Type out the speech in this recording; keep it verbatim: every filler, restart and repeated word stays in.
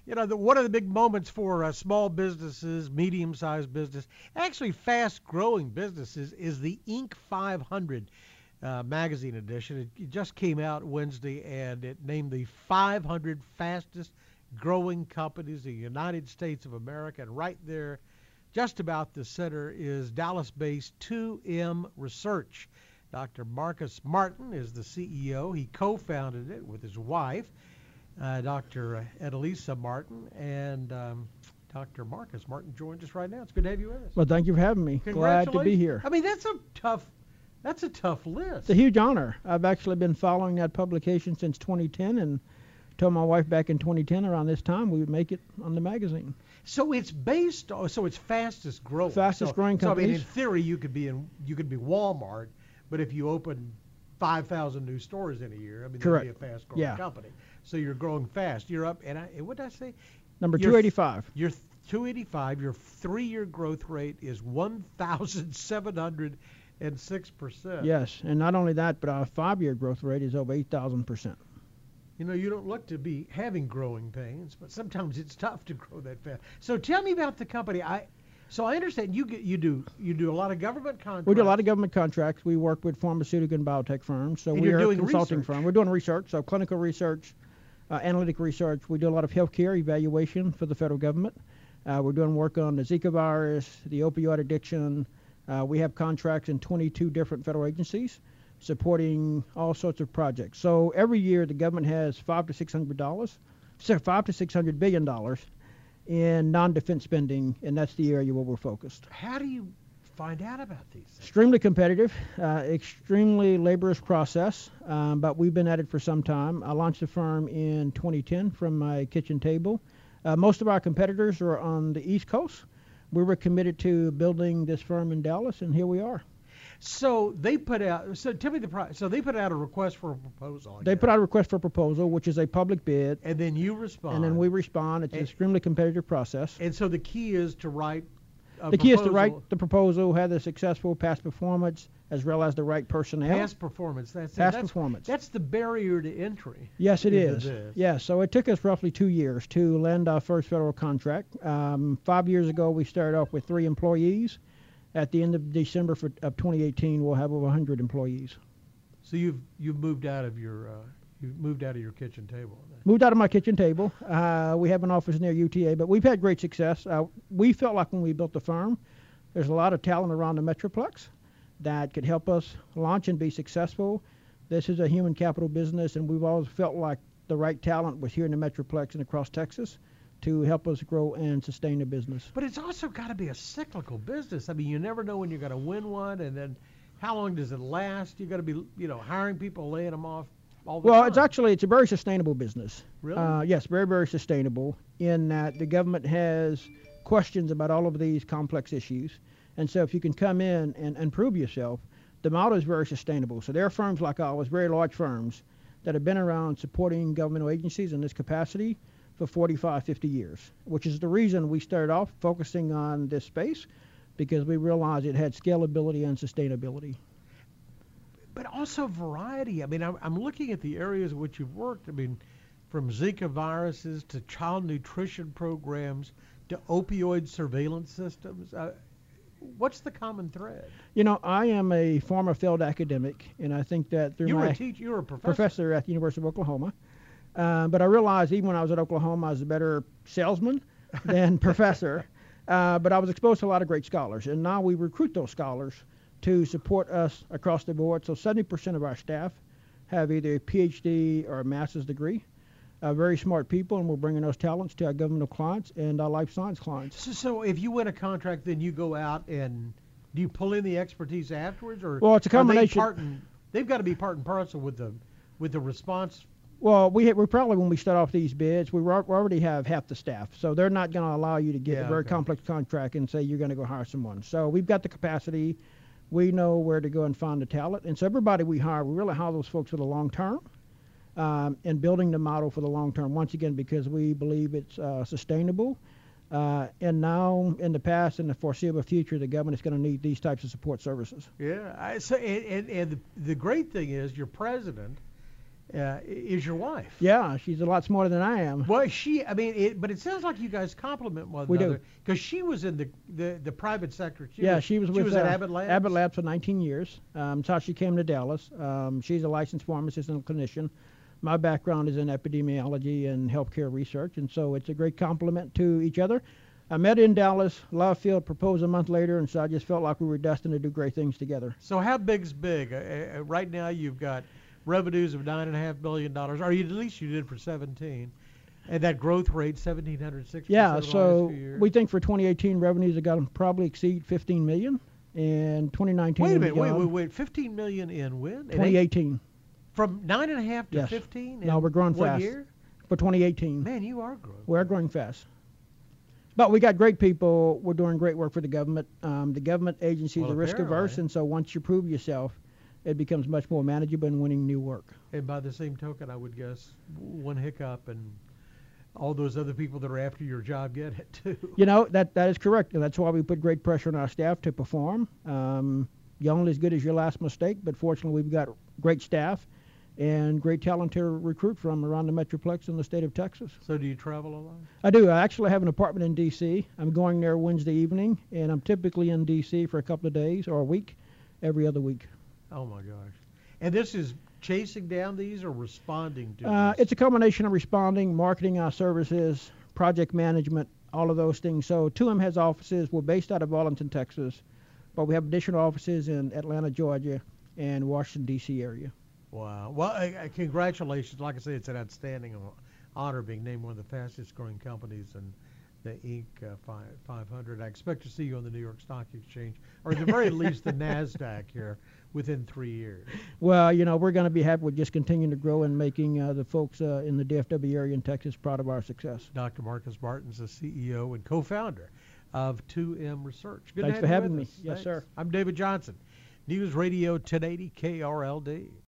You know, the, one of the big moments for uh, small businesses, medium-sized business, actually fast-growing businesses is the Inc five hundred uh, magazine edition. It, it just came out Wednesday, and it named the five hundred fastest-growing companies in the United States of America. And right there, just about the center, is Dallas-based two M Research. Doctor Marcus Martin is the C E O. He co-founded it with his wife, uh, Doctor Edelisa Martin, and um, Doctor Marcus Martin joins us right now. It's good to have you with us. Well, thank you for having me. Glad to be here. I mean, that's a tough, that's a tough list. It's a huge honor. I've actually been following that publication since twenty ten, and told my wife back in twenty ten around this time we would make it on the magazine. So it's based on, so it's fastest growing. Fastest so, growing companies. So I mean, in theory, you could be in, you could be Walmart, but if you open five thousand new stores in a year, I mean, Correct. that'd be a fast-growing Yeah. company. So you're growing fast. You're up, and I, what did I say? Number Your- two eighty-five. Your two eighty-five, your three-year growth rate is one thousand seven hundred six percent. Yes, and not only that, but our five-year growth rate is over eight thousand percent. You know, you don't look to be having growing pains, but sometimes it's tough to grow that fast. So tell me about the company. I So I understand you get, you do you do a lot of government contracts. We do a lot of government contracts. We work with pharmaceutical and biotech firms. So And we you're are a doing consulting research. firm. We're doing research, so clinical research, uh, analytic research. We do a lot of healthcare evaluation for the federal government. Uh, we're doing work on the Zika virus, the opioid addiction. Uh, we have contracts in twenty-two different federal agencies supporting all sorts of projects. So every year the government has five to six hundred dollars, so five to six hundred billion dollars in non-defense spending, and that's the area where we're focused. How do you find out about these things? Extremely competitive, uh, extremely laborious process, um, but we've been at it for some time. I launched the firm in twenty ten from my kitchen table. Uh, most of our competitors are on the East Coast. We were committed to building this firm in Dallas, and here we are. So they put out. So tell me the price. So they put out a request for a proposal. I They guess. put out a request for proposal, which is a public bid, and then you respond. and then we respond. It's an And- extremely competitive process. And so the key is to write. A The key is to proposal. write the proposal, have the successful past performance, as well as the right personnel. Past performance. That's Past that's, performance. That's the barrier to entry. Yes, it into is. this. Yes, so it took us roughly two years to land our first federal contract. Um, five years ago, we started off with three employees. At the end of December for, of twenty eighteen, we'll have over one hundred employees. So you've you've moved out of your uh, you've moved out of your kitchen table. Moved out of my kitchen table. Uh, we have an office near U T A, but we've had great success. Uh, we felt like when we built the firm, there's a lot of talent around the Metroplex that could help us launch and be successful. This is a human capital business, and we've always felt like the right talent was here in the Metroplex and across Texas to help us grow and sustain the business. But it's also got to be a cyclical business. I mean, you never know when you're going to win one, and then how long does it last? You got to be, you know, hiring people, laying them off all the Well, time. it's actually it's a very sustainable business. Really? Uh, yes, very very sustainable in that the government has questions about all of these complex issues, and so if you can come in and, and prove yourself, the model is very sustainable. So there are firms like ours, very large firms, that have been around supporting governmental agencies in this capacity for forty-five, fifty years, which is the reason we started off focusing on this space, because we realized it had scalability and sustainability. But also variety. I mean, I'm, I'm looking at the areas in which you've worked. I mean, from Zika viruses to child nutrition programs to opioid surveillance systems. Uh, what's the common thread? You know, I am a former failed academic, and I think that through You were my a teacher. You were a professor. professor at the University of Oklahoma. Uh, but I realized even when I was at Oklahoma, I was a better salesman than professor. Uh, but I was exposed to a lot of great scholars, and now we recruit those scholars to support us across the board. So seventy percent of our staff have either a P H D or a master's degree. Uh, very smart people, and we're bringing those talents to our governmental clients and our life science clients. So, so if you win a contract, then you go out and do you pull in the expertise afterwards, or Well, it's a are they combination. part and, they've got to be part and parcel with the with the response. Well, we we probably when we start off these bids, we, we already have half the staff, so they're not going to allow you to get Yeah, a very okay. complex contract and say you're going to go hire someone. So we've got the capacity, we know where to go and find the talent, and so everybody we hire, we really hire those folks for the long term, um, and building the model for the long term. Once again, because we believe it's uh, sustainable, uh, and now in the past and the foreseeable future, the government is going to need these types of support services. Yeah. I, so and, and, and the, the great thing is your president uh, is your wife. Yeah, she's a lot smarter than I am. Well, she, I mean, it, but it sounds like you guys complement one We do. another. Because she was in the, the, the private sector. She yeah, was, she was she with was uh, at Abbott Labs. Abbott Labs for nineteen years. Um, so she came to Dallas. Um, she's a licensed pharmacist and clinician. My background is in epidemiology and healthcare research, and so it's a great complement to each other. I met in Dallas. Love Field proposed a month later, and so I just felt like we were destined to do great things together. So how big's big? Uh, uh, right now you've got revenues of nine and a half billion dollars, or you, at least you did for seventeen, and that growth rate seventeen hundred six. Yeah, so we think for twenty eighteen revenues are going to probably exceed fifteen million, and twenty nineteen. Wait a minute, beyond, wait, wait, wait, fifteen million in when? In twenty eighteen. From nine and a half to Yes. fifteen. No, we're growing one fast. Year? For twenty eighteen. Man, you are growing. We're growing fast. But we got great people. We're doing great work for the government. Um, the government agencies Well, are risk averse, apparently. and so once you prove yourself, it becomes much more manageable and winning new work. And by the same token, I would guess one hiccup and all those other people that are after your job get it too. You know, that that is correct, and that's why we put great pressure on our staff to perform. Um, you're only as good as your last mistake, but fortunately we've got great staff and great talent to recruit from around the Metroplex in the state of Texas. So do you travel a lot? I do. I actually have an apartment in D C. I'm going there Wednesday evening, and I'm typically in D C for a couple of days or a week, every other week. Oh my gosh. And this is chasing down these or responding to Uh, these? it's a combination of responding, marketing our services, project management, all of those things. So two M has offices. We're based out of Arlington, Texas, but we have additional offices in Atlanta, Georgia, and Washington, D C area. Wow. Well, uh, uh, congratulations. Like I say, it's an outstanding honor being named one of the fastest growing companies in the Inc uh, five hundred. I expect to see you on the New York Stock Exchange, or at the very least the NASDAQ here within three years. Well, you know, we're going to be happy with just continuing to grow and making uh, the folks uh, in the D F W area in Texas proud of our success. Doctor Marcus Martin's the C E O and co-founder of two M Research. Good Thanks to have for you having with me. us. Yes, Thanks. sir. I'm David Johnson, News Radio ten eighty K R L D.